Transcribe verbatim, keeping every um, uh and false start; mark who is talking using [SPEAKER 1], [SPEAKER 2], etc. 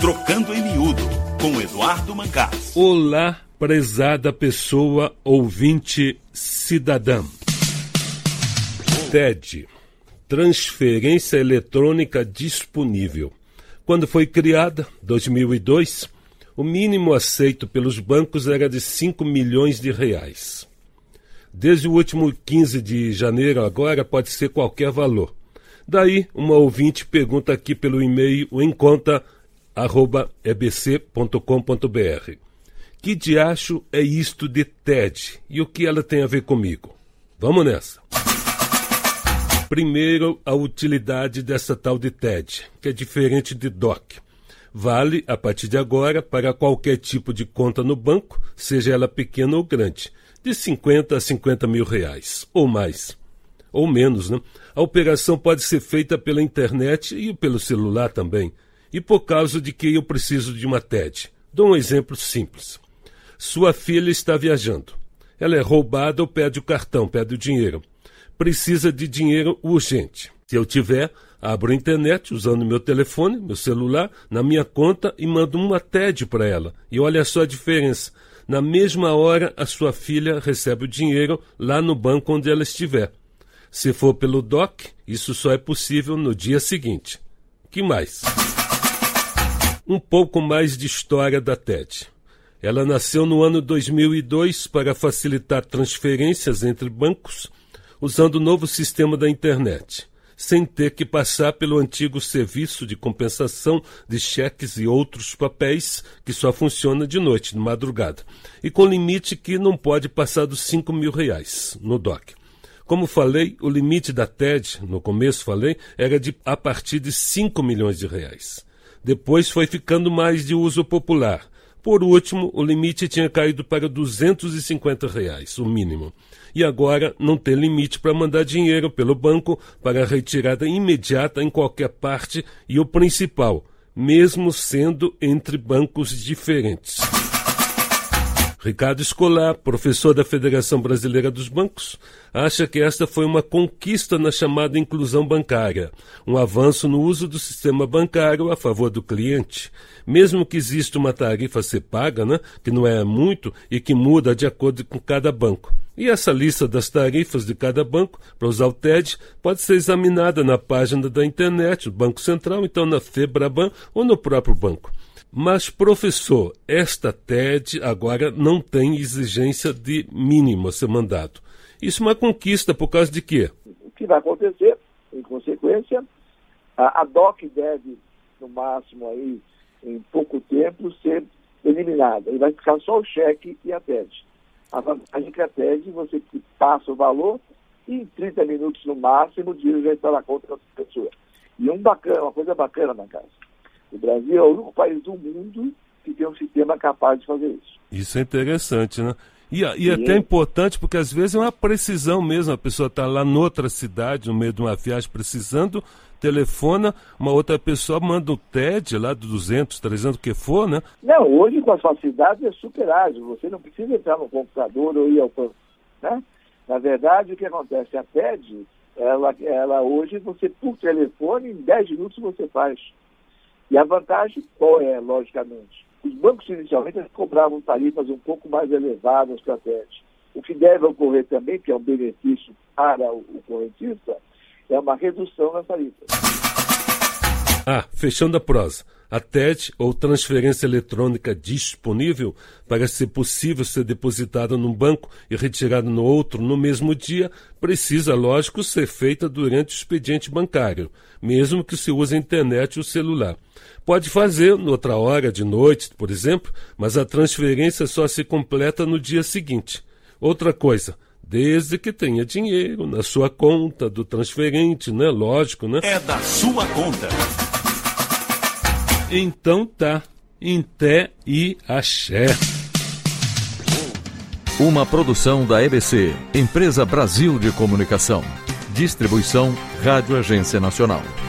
[SPEAKER 1] Trocando em Miúdo, com Eduardo Mancas.
[SPEAKER 2] Olá, prezada pessoa ouvinte cidadã. T E D, Transferência Eletrônica Disponível. Quando foi criada, dois mil e dois, o mínimo aceito pelos bancos era de cinco milhões de reais. Desde o último quinze de janeiro agora pode ser qualquer valor. Daí, uma ouvinte pergunta aqui pelo e-mail enconta arroba e b c ponto com ponto b r. Que diacho é isto de T E D e o que ela tem a ver comigo? Vamos nessa. Primeiro, a utilidade dessa tal de T E D, que é diferente de D O C. Vale, a partir de agora, para qualquer tipo de conta no banco, seja ela pequena ou grande, de cinquenta a cinquenta mil reais, ou mais, ou menos, né? A operação pode ser feita pela internet e pelo celular também. E por causa de que eu preciso de uma T E D? Dou um exemplo simples. Sua filha está viajando. Ela é roubada ou perde o cartão, perde o dinheiro. Precisa de dinheiro urgente. Se eu tiver, abro a internet usando meu telefone, meu celular, na minha conta e mando uma T E D para ela. E olha só a diferença. Na mesma hora, a sua filha recebe o dinheiro lá no banco onde ela estiver. Se for pelo D O C, isso só é possível no dia seguinte. Que mais? Um pouco mais de história da T E D. Ela nasceu no ano dois mil e dois para facilitar transferências entre bancos, usando o novo sistema da internet, sem ter que passar pelo antigo serviço de compensação de cheques e outros papéis que só funciona de noite, de madrugada, e com limite que não pode passar dos cinco mil reais no D O C. Como falei, o limite da T E D, no começo falei, era de a partir de cinco milhões de reais. Depois foi ficando mais de uso popular. Por último, o limite tinha caído para duzentos e cinquenta reais, o mínimo. E agora não tem limite para mandar dinheiro pelo banco para retirada imediata em qualquer parte e o principal, mesmo sendo entre bancos diferentes. Ricardo Escolar, professor da Federação Brasileira dos Bancos, acha que esta foi uma conquista na chamada inclusão bancária, um avanço no uso do sistema bancário a favor do cliente, mesmo que exista uma tarifa a ser paga, né, que não é muito e que muda de acordo com cada banco. E essa lista das tarifas de cada banco, para usar o T E D, pode ser examinada na página da internet, do Banco Central, então na FEBRABAN ou no próprio banco. Mas, professor, esta T E D agora não tem exigência de mínimo a ser mandado. Isso é uma conquista por causa de quê?
[SPEAKER 3] O que vai acontecer, em consequência, a, a D O C deve, no máximo, aí, em pouco tempo, ser eliminada. E vai ficar só o cheque e a T E D. A vantagem é que a T E D, você passa o valor e em trinta minutos no máximo, o dinheiro já está na conta da outra pessoa. E um bacana, uma coisa bacana na casa. O Brasil é o único país do mundo que tem um sistema capaz de fazer isso.
[SPEAKER 2] Isso é interessante, né? E, e até é importante porque às vezes é uma precisão mesmo. A pessoa está lá noutra cidade, no meio de uma viagem, precisando, telefona, uma outra pessoa manda o T E D lá de duzentos, trezentos, o que for, né?
[SPEAKER 3] Não, hoje com as facilidades é super ágil. Você não precisa entrar no computador ou ir ao banco, né? Na verdade, o que acontece? A T E D, ela, ela hoje, você por telefone, em dez minutos você faz. E a vantagem qual é, logicamente? Os bancos inicialmente cobravam tarifas um pouco mais elevadas para a T E D. O que deve ocorrer também, que é um benefício para o, o correntista, é uma redução nas tarifas.
[SPEAKER 2] Ah, fechando a prosa. A T E D, ou transferência eletrônica disponível, para ser possível ser depositada num banco e retirada no outro no mesmo dia, precisa, lógico, ser feita durante o expediente bancário, mesmo que se use a internet ou celular. Pode fazer noutra hora, de noite, por exemplo, mas a transferência só se completa no dia seguinte. Outra coisa, desde que tenha dinheiro na sua conta do transferente, né? Lógico, né?
[SPEAKER 1] É da sua conta.
[SPEAKER 2] Então tá, em té e axé.
[SPEAKER 4] Uma produção da E B C, Empresa Brasil de Comunicação. Distribuição Rádio Agência Nacional.